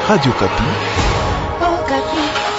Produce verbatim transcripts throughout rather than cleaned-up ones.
Radio Kapi. Oh, Kapi.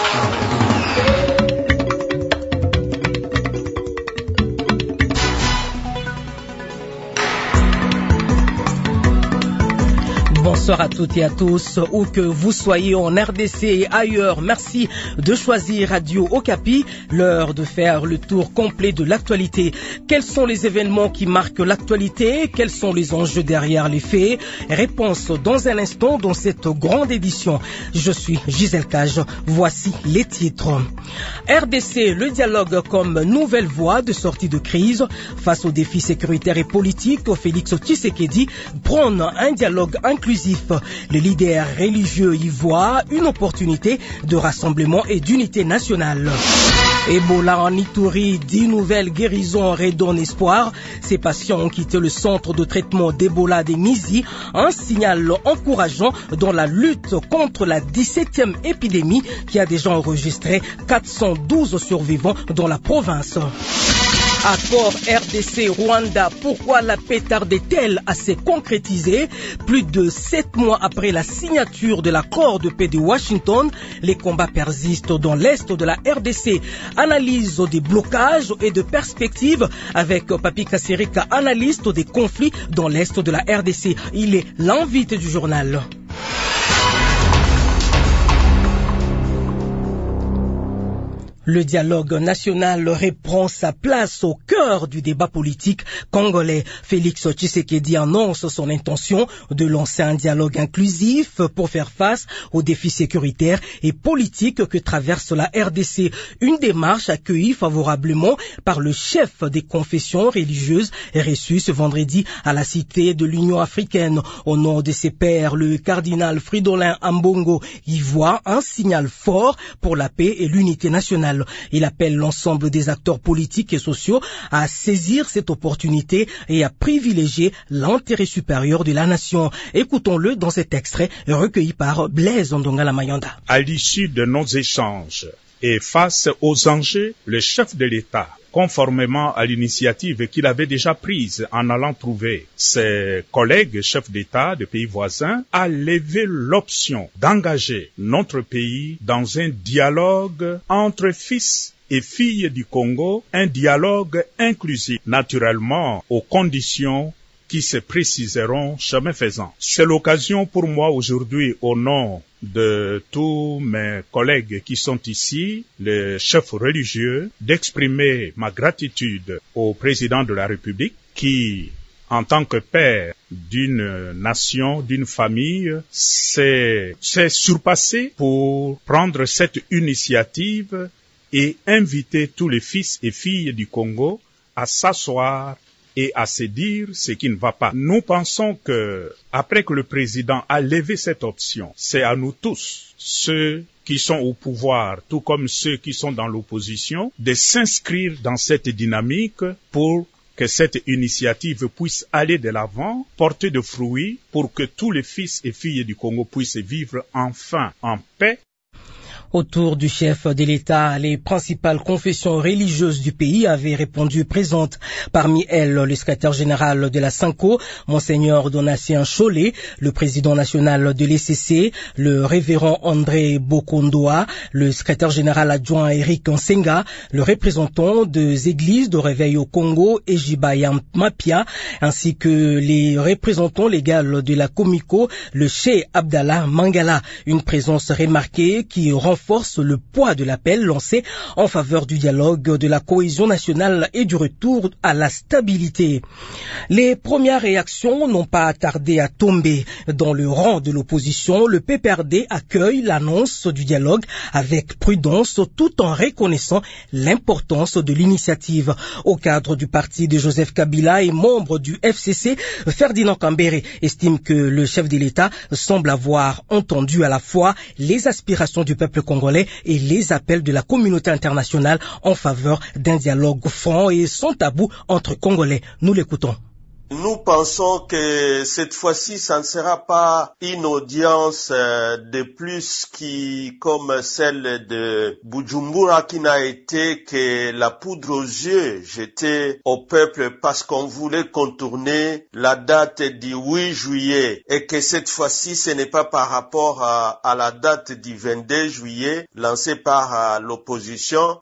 Bonsoir à toutes et à tous, où que vous soyez en R D C et ailleurs. Merci de choisir Radio Okapi, l'heure de faire le tour complet de l'actualité. Quels sont les événements qui marquent l'actualité? Quels sont les enjeux derrière les faits? Réponse dans un instant dans cette grande édition. Je suis Gisèle Cage. Voici les titres. R D C, le dialogue comme nouvelle voie de sortie de crise. Face aux défis sécuritaires et politiques, Félix Tshisekedi prône un dialogue inclusif. Les leaders religieux y voient une opportunité de rassemblement et d'unité nationale. Ebola en Ituri, dix nouvelles guérisons redonnent espoir. Ces patients ont quitté le centre de traitement d'Ebola des Nizi, un signal encourageant dans la lutte contre la dix-septième épidémie qui a déjà enregistré quatre cent douze survivants dans la province. Accord R D C-Rwanda, pourquoi la paix tarde-t-elle à se concrétiser? Plus de sept mois après la signature de l'accord de paix de Washington, les combats persistent dans l'est de la R D C. Analyse des blocages et de perspectives avec Papi Kassirika, analyste des conflits dans l'est de la R D C. Il est l'invité du journal. Le dialogue national reprend sa place au cœur du débat politique congolais. Félix Tshisekedi annonce son intention de lancer un dialogue inclusif pour faire face aux défis sécuritaires et politiques que traverse la R D C. Une démarche accueillie favorablement par le chef des confessions religieuses reçu ce vendredi à la Cité de l'Union africaine. Au nom de ses pairs, le cardinal Fridolin Ambongo y voit un signal fort pour la paix et l'unité nationale. Il appelle l'ensemble des acteurs politiques et sociaux à saisir cette opportunité et à privilégier l'intérêt supérieur de la nation. Écoutons-le dans cet extrait recueilli par Blaise Ndongala Mayanda. À l'issue de nos échanges et face aux enjeux, le chef de l'État, conformément à l'initiative qu'il avait déjà prise en allant trouver ses collègues chefs d'État de pays voisins, a levé l'option d'engager notre pays dans un dialogue entre fils et filles du Congo, un dialogue inclusif, naturellement aux conditions qui se préciseront chemin faisant. C'est l'occasion pour moi aujourd'hui, au nom de tous mes collègues qui sont ici, les chefs religieux, d'exprimer ma gratitude au président de la République qui, en tant que père d'une nation, d'une famille, s'est, s'est surpassé pour prendre cette initiative et inviter tous les fils et filles du Congo à s'asseoir et à se dire ce qui ne va pas. Nous pensons que, après que le président a levé cette option, c'est à nous tous, ceux qui sont au pouvoir, tout comme ceux qui sont dans l'opposition, de s'inscrire dans cette dynamique pour que cette initiative puisse aller de l'avant, porter de fruits, pour que tous les fils et filles du Congo puissent vivre enfin en paix. Autour du chef de l'État, les principales confessions religieuses du pays avaient répondu présentes. Parmi elles, le secrétaire général de la Sanko, Monseigneur Donatien Cholet, le président national de l'E C C, le révérend André Bokondoa, le secrétaire général adjoint Eric Nsenga, le représentant des églises de réveil au Congo, Ejibaya Mapia, ainsi que les représentants légaux de la Comico, le Cheikh Abdallah Mangala. Une présence remarquée qui renforce le poids de l'appel lancé en faveur du dialogue, de la cohésion nationale et du retour à la stabilité. Les premières réactions n'ont pas tardé à tomber. Dans le rang de l'opposition, le P P R D accueille l'annonce du dialogue avec prudence tout en reconnaissant l'importance de l'initiative. Au cadre du parti de Joseph Kabila et membre du F C C, Ferdinand Kambere estime que le chef de l'État semble avoir entendu à la fois les aspirations du peuple congolais et les appels de la communauté internationale en faveur d'un dialogue franc et sans tabou entre Congolais. Nous l'écoutons. Nous pensons que cette fois-ci, ça ne sera pas une audience de plus qui, comme celle de Bujumbura, qui n'a été que la poudre aux yeux jetée au peuple parce qu'on voulait contourner la date du huit juillet et que cette fois-ci, ce n'est pas par rapport à, à la date du vingt-deux juillet lancée par l'opposition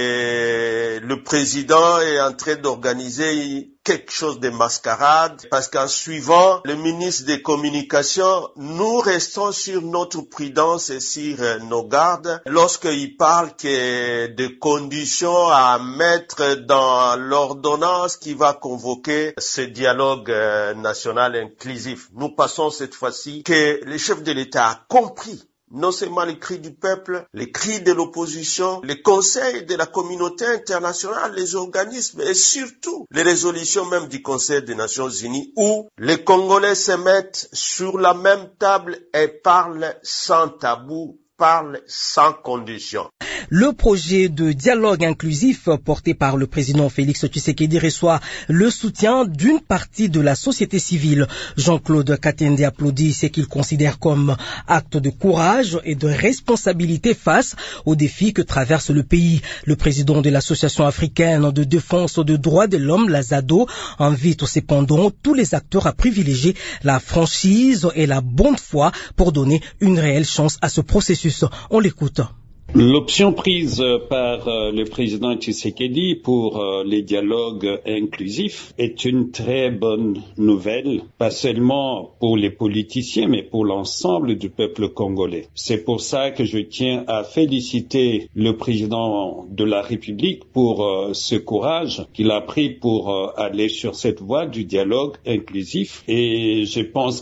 que le président est en train d'organiser quelque chose de mascarade, parce qu'en suivant le ministre des Communications, nous restons sur notre prudence et sur nos gardes lorsqu'il parle que de conditions à mettre dans l'ordonnance qui va convoquer ce dialogue national inclusif. Nous passons cette fois-ci que le chef de l'État a compris non seulement les cris du peuple, les cris de l'opposition, les conseils de la communauté internationale, les organismes et surtout les résolutions même du Conseil des Nations Unies où les Congolais se mettent sur la même table et parlent sans tabou, parlent sans condition. Le projet de dialogue inclusif porté par le président Félix Tshisekedi reçoit le soutien d'une partie de la société civile. Jean-Claude Katende applaudit ce qu'il considère comme acte de courage et de responsabilité face aux défis que traverse le pays. Le président de l'Association africaine de défense des droits de l'homme, la ZADO, invite cependant tous les acteurs à privilégier la franchise et la bonne foi pour donner une réelle chance à ce processus. On l'écoute. L'option prise par le président Tshisekedi pour les dialogues inclusifs est une très bonne nouvelle, pas seulement pour les politiciens, mais pour l'ensemble du peuple congolais. C'est pour ça que je tiens à féliciter le président de la République pour ce courage qu'il a pris pour aller sur cette voie du dialogue inclusif. Et je pense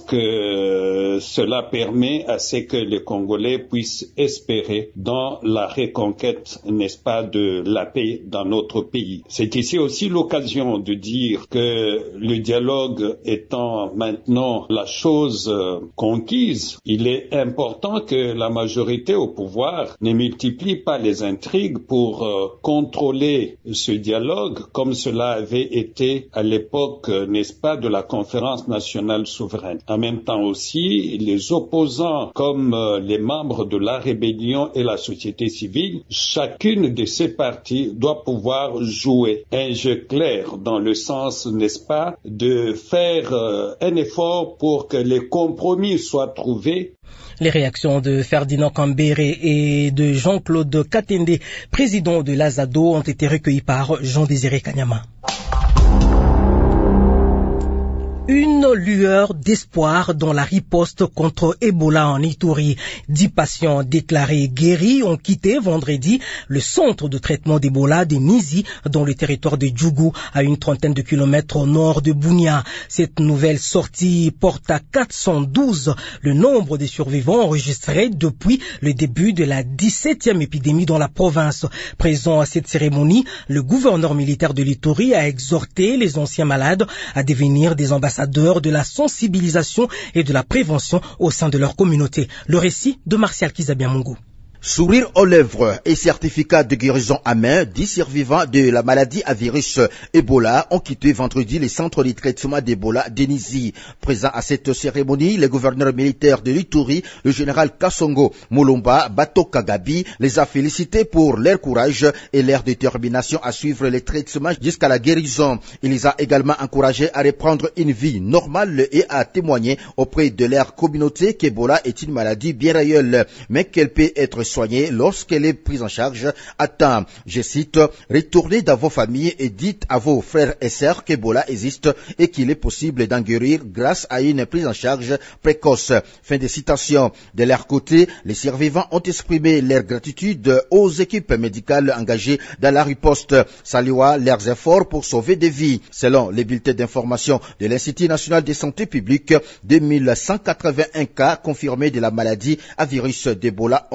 que cela permet à ce que les Congolais puissent espérer dans la reconquête, n'est-ce pas, de la paix dans notre pays. C'est ici aussi l'occasion de dire que le dialogue étant maintenant la chose conquise, il est important que la majorité au pouvoir ne multiplie pas les intrigues pour euh, contrôler ce dialogue comme cela avait été à l'époque, n'est-ce pas, de la conférence nationale souveraine. En même temps aussi, les opposants comme euh, les membres de la rébellion et la société civile, chacune de ces parties doit pouvoir jouer un jeu clair dans le sens, n'est-ce pas, de faire euh, un effort pour que les compromis soient trouvés. Les réactions de Ferdinand Kambere et de Jean-Claude Katende, président de la ZADO, ont été recueillies par Jean-Désiré Kanyama. Une lueur d'espoir dans la riposte contre Ebola en Ituri. Dix patients déclarés guéris ont quitté vendredi le centre de traitement d'Ebola de Nizi dans le territoire de Djougou, à une trentaine de kilomètres au nord de Bunia. Cette nouvelle sortie porte à quatre cent douze le nombre de survivants enregistrés depuis le début de la dix-septième épidémie dans la province. Présent à cette cérémonie, le gouverneur militaire de l'Ituri a exhorté les anciens malades à devenir des ambassadeurs de la sensibilisation et de la prévention au sein de leur communauté. Le récit de Martial Kizabiamungu. Sourire aux lèvres et certificat de guérison à main, dix survivants de la maladie à virus Ebola ont quitté vendredi les centres de traitement d'Ebola d'Enizi. Présent à cette cérémonie, le gouverneur militaire de l'Ituri, le général Kassongo Mulumba Batoka Gabi, les a félicités pour leur courage et leur détermination à suivre les traitements jusqu'à la guérison. Il les a également encouragés à reprendre une vie normale et à témoigner auprès de leur communauté qu'Ebola est une maladie bien réelle, mais qu'elle peut être soignée lorsqu'elle est prise en charge à temps. Je cite, retournez dans vos familles et dites à vos frères et sœurs qu'Ebola existe et qu'il est possible d'en guérir grâce à une prise en charge précoce. Fin de citation. De leur côté, les survivants ont exprimé leur gratitude aux équipes médicales engagées dans la riposte, saluant leurs efforts pour sauver des vies. Selon les bulletins d'information de l'Institut national de santé publique, deux mille cent quatre-vingt-un cas confirmés de la maladie à virus d'Ebola ont été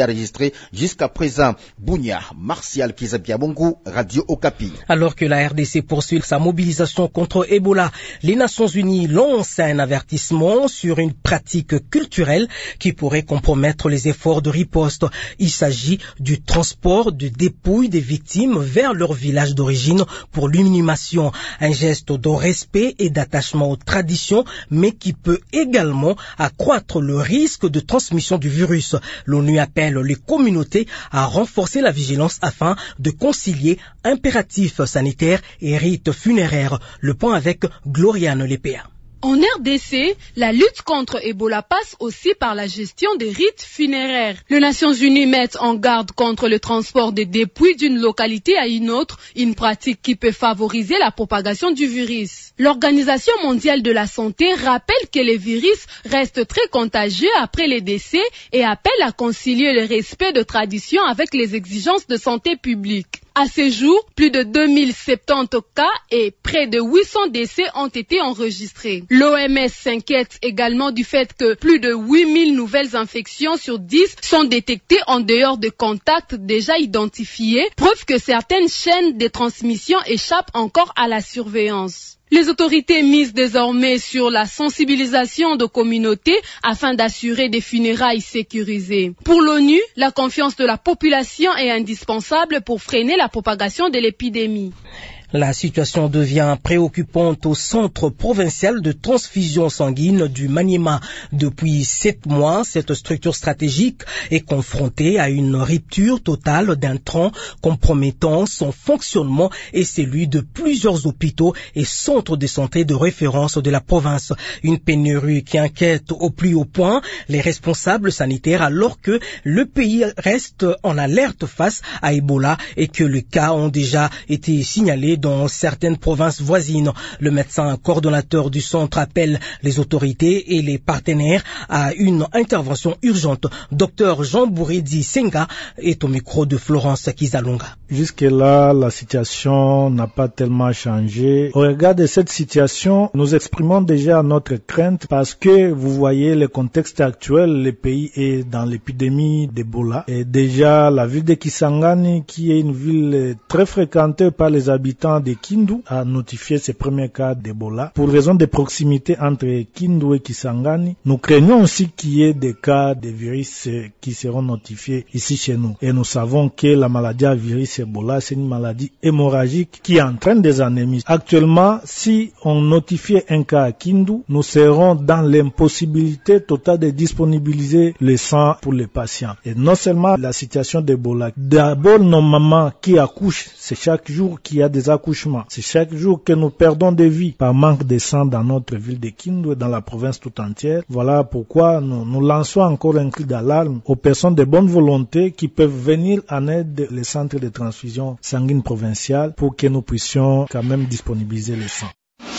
enregistrés jusqu'à présent. Bounia, Martial Kizabiabongo, Radio Okapi. Alors que la R D C poursuit sa mobilisation contre Ebola, les Nations Unies lancent un avertissement sur une pratique culturelle qui pourrait compromettre les efforts de riposte. Il s'agit du transport de dépouilles des victimes vers leur village d'origine pour l'inhumation. Un geste de respect et d'attachement aux traditions, mais qui peut également accroître le risque de transmission du virus. L'ONU appelle les communautés à renforcer la vigilance afin de concilier impératifs sanitaires et rites funéraires. Le point avec Gloriane Lepéa. En R D C, la lutte contre Ebola passe aussi par la gestion des rites funéraires. Les Nations Unies mettent en garde contre le transport des dépouilles d'une localité à une autre, une pratique qui peut favoriser la propagation du virus. L'Organisation mondiale de la santé rappelle que les virus restent très contagieux après les décès et appelle à concilier le respect de traditions avec les exigences de santé publique. À ce jour, plus de deux mille soixante-dix cas et près de huit cents décès ont été enregistrés. L'O M S s'inquiète également du fait que plus de huit mille nouvelles infections sur dix sont détectées en dehors de contacts déjà identifiés, preuve que certaines chaînes de transmission échappent encore à la surveillance. Les autorités misent désormais sur la sensibilisation de communautés afin d'assurer des funérailles sécurisées. Pour l'ONU, la confiance de la population est indispensable pour freiner la propagation de l'épidémie. La situation devient préoccupante au centre provincial de transfusion sanguine du Maniema. Depuis sept mois, cette structure stratégique est confrontée à une rupture totale d'intrants compromettant son fonctionnement et celui de plusieurs hôpitaux et centres de santé de référence de la province. Une pénurie qui inquiète au plus haut point les responsables sanitaires alors que le pays reste en alerte face à Ebola et que les cas ont déjà été signalés dans certaines provinces voisines. Le médecin coordonnateur du centre appelle les autorités et les partenaires à une intervention urgente. Docteur Jean Bouredi Senga est au micro de Florence Kizalunga. Jusque-là, la situation n'a pas tellement changé. Au regard de cette situation, nous exprimons déjà notre crainte parce que vous voyez le contexte actuel, le pays est dans l'épidémie d'Ebola. Et déjà, la ville de Kisangani, qui est une ville très fréquentée par les habitants de Kindu, a notifié ses premiers cas d'Ebola. Pour raison de proximité entre Kindu et Kisangani, nous craignons aussi qu'il y ait des cas de virus qui seront notifiés ici chez nous. Et nous savons que la maladie à virus Ebola, c'est une maladie hémorragique qui entraîne des anémies. Actuellement, si on notifiait un cas à Kindu, nous serons dans l'impossibilité totale de disponibiliser le sang pour les patients. Et non seulement la situation d'Ebola, d'abord nos mamans qui accouchent, c'est chaque jour qu'il y a des accouchements. C'est chaque jour que nous perdons des vies par manque de sang dans notre ville de Kindu et dans la province tout entière. Voilà pourquoi nous, nous lançons encore un cri d'alarme aux personnes de bonne volonté qui peuvent venir en aide les centres de transfusion sanguine provinciale pour que nous puissions quand même disponibiliser le sang.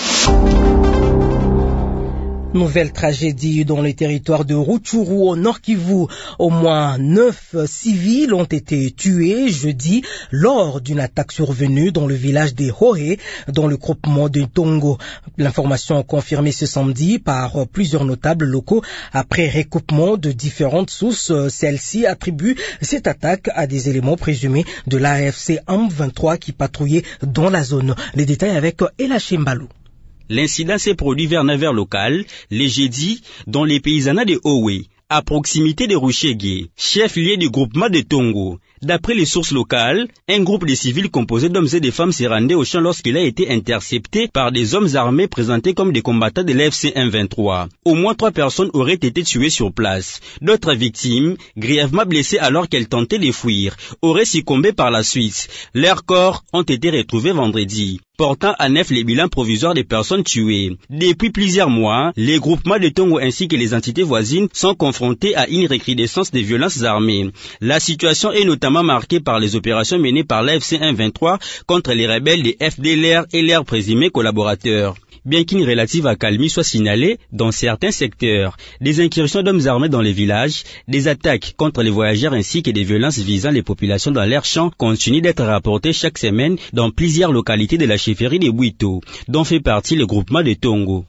Nouvelle tragédie dans le territoire de Rutshuru au Nord Kivu. Au moins neuf civils ont été tués jeudi lors d'une attaque survenue dans le village de Hohe, dans le groupement de Tongo. L'information confirmée ce samedi par plusieurs notables locaux après recoupement de différentes sources. Celle-ci attribue cette attaque à des éléments présumés de l'A F C M vingt-trois qui patrouillaient dans la zone. Les détails avec Elaché Mbalou. L'incident s'est produit vers neuf heures locales, les jeudis, dans les paysanats de Howe, à proximité de Rushege, chef-lieu du groupement de Tongo. D'après les sources locales, un groupe de civils composé d'hommes et de femmes s'est rendu au champ lorsqu'il a été intercepté par des hommes armés présentés comme des combattants de l'A F C M vingt-trois. Au moins trois personnes auraient été tuées sur place. D'autres victimes, grièvement blessées alors qu'elles tentaient de fuir, auraient succombé par la suite. Leurs corps ont été retrouvés vendredi, portant à neuf les bilans provisoires des personnes tuées. Depuis plusieurs mois, les groupements de Tongo ainsi que les entités voisines sont confrontés à une recrudescence des violences armées. La situation est notamment marquée par les opérations menées par l'A F C M vingt-trois contre les rebelles des F D L R et leurs présumés collaborateurs. Bien qu'une relative accalmie soit signalée dans certains secteurs, des incursions d'hommes armés dans les villages, des attaques contre les voyageurs ainsi que des violences visant les populations dans leurs champs continuent d'être rapportées chaque semaine dans plusieurs localités de la chefferie de Bwito, dont fait partie le groupement de Tongo.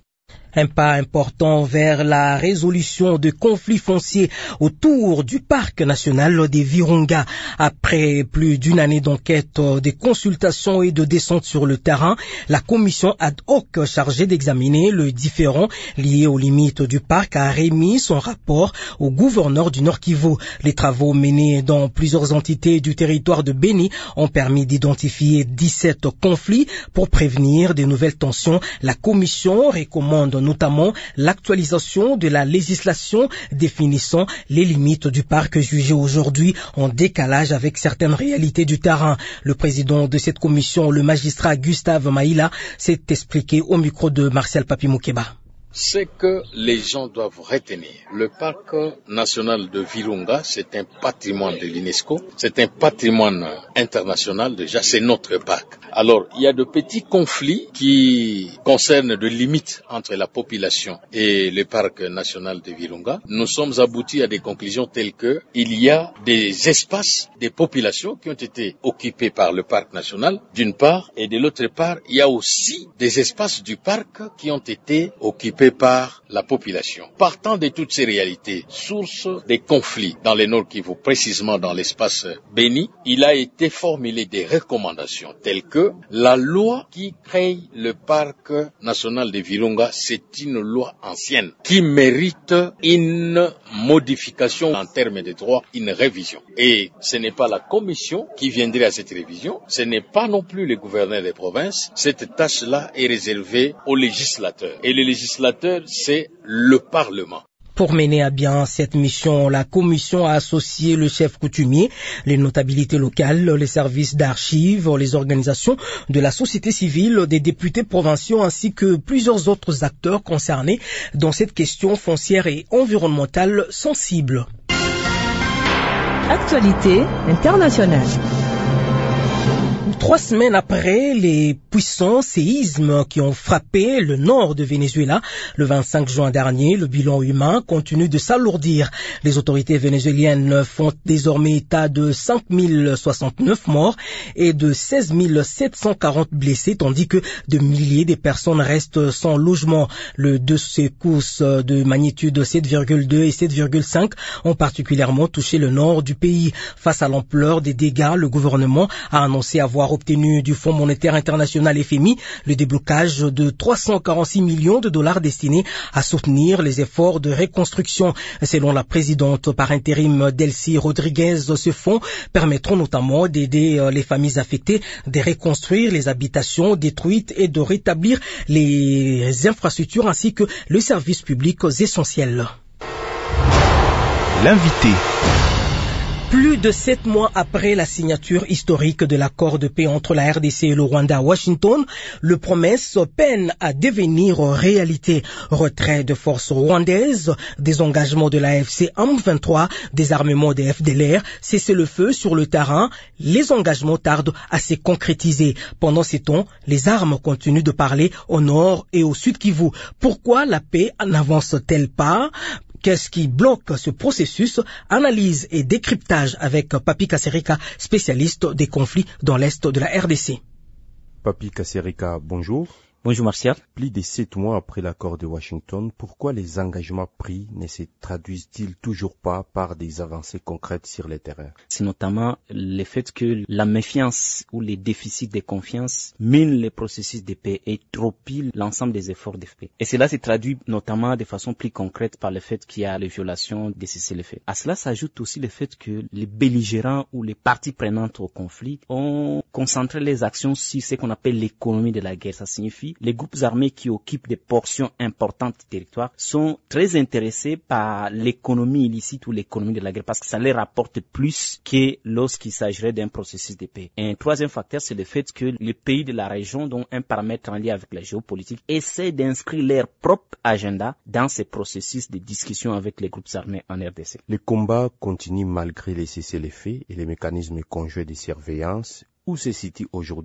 Un pas important vers la résolution de conflits fonciers autour du parc national des Virunga. Après plus d'une année d'enquête, de consultations et de descente sur le terrain, la commission ad hoc chargée d'examiner le différend lié aux limites du parc a remis son rapport au gouverneur du Nord Kivu. Les travaux menés dans plusieurs entités du territoire de Beni ont permis d'identifier dix-sept conflits. Pour prévenir de nouvelles tensions, la commission recommande notamment l'actualisation de la législation définissant les limites du parc jugées aujourd'hui en décalage avec certaines réalités du terrain. Le président de cette commission, le magistrat Gustave Maïla, s'est expliqué au micro de Martial Papi Moukeba. Ce que les gens doivent retenir, le parc national de Virunga, c'est un patrimoine de l'UNESCO, c'est un patrimoine international déjà, c'est notre parc. Alors, il y a de petits conflits qui concernent de limites entre la population et le parc national de Virunga. Nous sommes aboutis à des conclusions telles que il y a des espaces, des populations qui ont été occupés par le parc national, d'une part, et de l'autre part, il y a aussi des espaces du parc qui ont été occupés par la population. Partant de toutes ces réalités, source des conflits dans le Nord Kivu, précisément dans l'espace Beni, il a été formulé des recommandations telles que la loi qui crée le parc national de Virunga, c'est une loi ancienne qui mérite une modification en termes de droit, une révision. Et ce n'est pas la commission qui viendrait à cette révision, ce n'est pas non plus le gouverneur des provinces, cette tâche-là est réservée aux législateurs. Et les législateurs, c'est le Parlement. Pour mener à bien cette mission, la commission a associé le chef coutumier, les notabilités locales, les services d'archives, les organisations de la société civile, des députés provinciaux ainsi que plusieurs autres acteurs concernés dans cette question foncière et environnementale sensible. Actualité internationale. Trois semaines après les puissants séismes qui ont frappé le nord de Venezuela, le vingt-cinq juin dernier, le bilan humain continue de s'alourdir. Les autorités vénézuéliennes font désormais état de cinq mille soixante-neuf morts et de seize mille sept cent quarante blessés, tandis que de milliers de personnes restent sans logement. Le deux secousses de magnitude sept virgule deux et sept virgule cinq ont particulièrement touché le nord du pays. Face à l'ampleur des dégâts, le gouvernement a annoncé avoir obtenu du Fonds monétaire international F M I le déblocage de trois cent quarante-six millions de dollars destinés à soutenir les efforts de reconstruction. Selon la présidente par intérim Delcy Rodriguez, ce fonds permettront notamment d'aider les familles affectées, de reconstruire les habitations détruites et de rétablir les infrastructures ainsi que les services publics essentiels. L'invité. Plus de sept mois après la signature historique de l'accord de paix entre la R D C et le Rwanda à Washington, le promesse peine à devenir réalité. Retrait de forces rwandaises, désengagement de la F C M vingt-trois, désarmement des F D L R, cessez-le-feu sur le terrain, les engagements tardent à se concrétiser. Pendant ces temps, les armes continuent de parler au nord et au sud Kivu. Pourquoi la paix n'avance-t-elle pas ? Qu'est-ce qui bloque ce processus? Analyse et décryptage avec Papi Kasereka, spécialiste des conflits dans l'Est de la R D C. Papi Kasereka, bonjour. Bonjour Martial. Plus de sept mois après l'accord de Washington, pourquoi les engagements pris ne se traduisent-ils toujours pas par des avancées concrètes sur le terrain? C'est notamment le fait que la méfiance ou les déficits de confiance minent le processus de paix et tropillent l'ensemble des efforts de paix. Et cela se traduit notamment de façon plus concrète par le fait qu'il y a les violations des cessez-le-feu. À cela s'ajoute aussi le fait que les belligérants ou les parties prenantes au conflit ont concentré les actions sur ce qu'on appelle l'économie de la guerre. Ça signifie les groupes armés qui occupent des portions importantes du territoire sont très intéressés par l'économie illicite ou l'économie de la guerre parce que ça les rapporte plus que lorsqu'il s'agirait d'un processus de paix. Et un troisième facteur, c'est le fait que les pays de la région, dont un paramètre en lien avec la géopolitique, essaient d'inscrire leur propre agenda dans ces processus de discussion avec les groupes armés en R D C. Les combats continuent malgré les cessez-le-feu et les mécanismes conjoints de surveillance. Où se situe aujourd'hui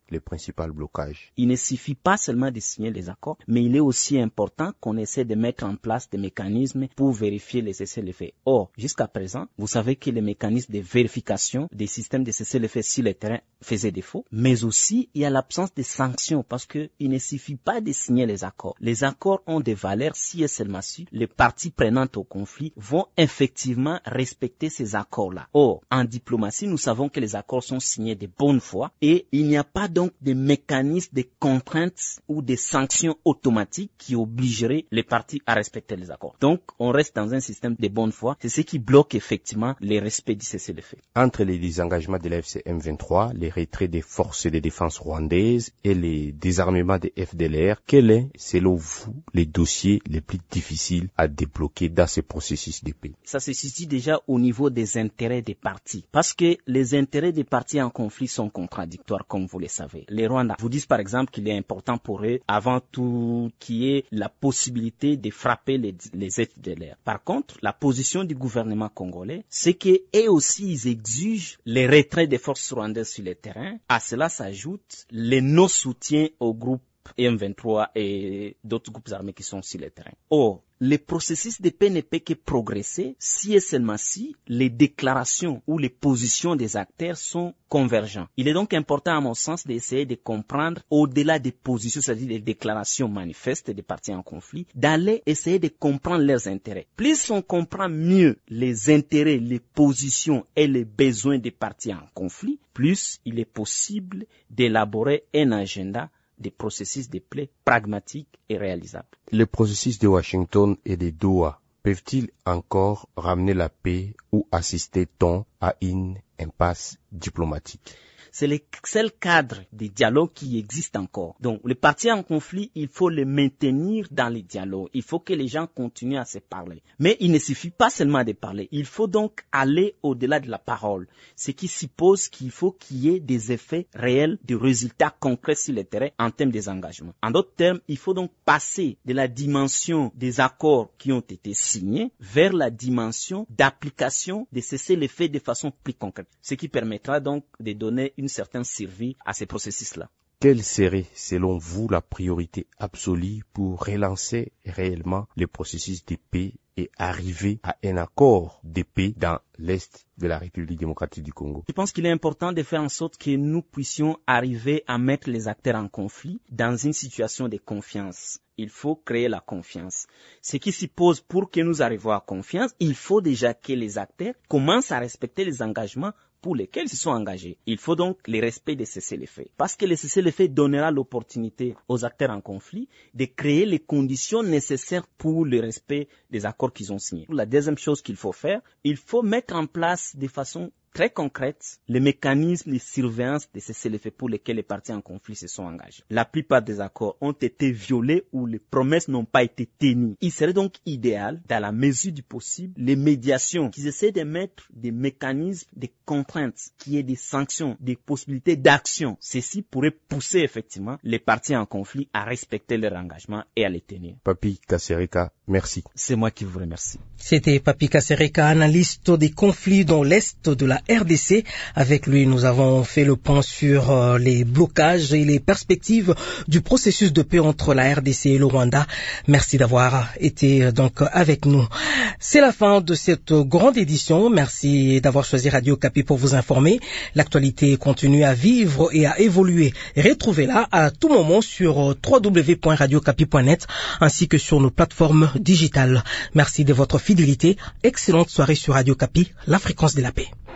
les principaux blocages? Il ne suffit pas seulement de signer les accords, mais il est aussi important qu'on essaie de mettre en place des mécanismes pour vérifier les cessez-le-feu. Or, jusqu'à présent, vous savez que les mécanismes de vérification des systèmes de cessez-le-feu sur le terrain faisaient défaut, mais aussi il y a l'absence de sanctions parce que il ne suffit pas de signer les accords. Les accords ont des valeurs si et seulement si les parties prenantes au conflit vont effectivement respecter ces accords-là. Or, en diplomatie, nous savons que les accords sont signés de bonne foi et il n'y a pas donc de mécanisme de contraintes ou de sanctions automatiques qui obligeraient les parties à respecter les accords. Donc, on reste dans un système de bonne foi. C'est ce qui bloque effectivement le respect du cessez-le-feu. Entre les désengagements de la F C M vingt-trois, les retraits des forces de défense rwandaises et les désarmements des F D L R, quel est, selon vous, les dossiers les plus difficiles à débloquer dans ce processus de paix? Ça se situe déjà au niveau des intérêts des parties. Parce que les intérêts des parties en conflit sont contradictoires, comme vous le savez. Les Rwandais vous disent par exemple qu'il est important pour eux, avant tout, qu'il y ait la possibilité de frapper les, les F D L R. Par contre, la position du gouvernement congolais, c'est qu'eux aussi, ils exigent les retraits des forces rwandaises sur le terrain. À cela s'ajoute les non-soutiens au groupe M vingt-trois et d'autres groupes armés qui sont sur le terrain. Or, le processus de paix ne peut que progresser si et seulement si les déclarations ou les positions des acteurs sont convergentes. Il est donc important, à mon sens, d'essayer de comprendre au-delà des positions, c'est-à-dire des déclarations manifestes des parties en conflit, d'aller essayer de comprendre leurs intérêts. Plus on comprend mieux les intérêts, les positions et les besoins des parties en conflit, plus il est possible d'élaborer un agenda des processus de paix pragmatiques et réalisables. Les processus de Washington et de Doha peuvent-ils encore ramener la paix ou assister-t-on à une impasse diplomatique? C'est le seul cadre de dialogue qui existe encore. Donc, les parties en conflit, il faut les maintenir dans les dialogues. Il faut que les gens continuent à se parler. Mais il ne suffit pas seulement de parler. Il faut donc aller au-delà de la parole. Ce qui suppose qu'il faut qu'il y ait des effets réels, des résultats concrets sur le terrain en termes des engagements. En d'autres termes, il faut donc passer de la dimension des accords qui ont été signés vers la dimension d'application de cessez-le-feu de façon plus concrète. Ce qui permettra donc de donner une certaine survie à ces processus-là. Quelle serait, selon vous, la priorité absolue pour relancer réellement le processus de paix et arriver à un accord de paix dans l'Est de la République démocratique du Congo? Je pense qu'il est important de faire en sorte que nous puissions arriver à mettre les acteurs en conflit dans une situation de confiance. Il faut créer la confiance. Ce qui suppose, pour que nous arrivions à confiance, il faut déjà que les acteurs commencent à respecter les engagements pour lesquels ils se sont engagés. Il faut donc le respect des cessez-le-feu. Parce que le cessez-le-feu donnera l'opportunité aux acteurs en conflit de créer les conditions nécessaires pour le respect des accords qu'ils ont signés. La deuxième chose qu'il faut faire, il faut mettre en place de façon très concrète les mécanismes de surveillance de cessez-le-feu pour lesquels les parties en conflit se sont engagées. La plupart des accords ont été violés ou les promesses n'ont pas été tenues. Il serait donc idéal, dans la mesure du possible, les médiations, qu'ils essaient de mettre des mécanismes de contraintes, qu'il y ait des sanctions, des possibilités d'action. Ceci pourrait pousser effectivement les parties en conflit à respecter leur engagement et à les tenir. Papi Kasereka, merci. C'est moi qui vous remercie. C'était Papi Kasereka, analyste des conflits dans l'Est de la R D C. Avec lui, nous avons fait le point sur euh, les blocages et les perspectives du processus de paix entre la R D C et le Rwanda. Merci d'avoir été euh, donc avec nous. C'est la fin de cette grande édition. Merci d'avoir choisi Radio Okapi pour vous informer. L'actualité continue à vivre et à évoluer. Retrouvez-la à tout moment sur w w w point radio okapi point net ainsi que sur nos plateformes digitales. Merci de votre fidélité. Excellente soirée sur Radio Okapi, la fréquence de la paix.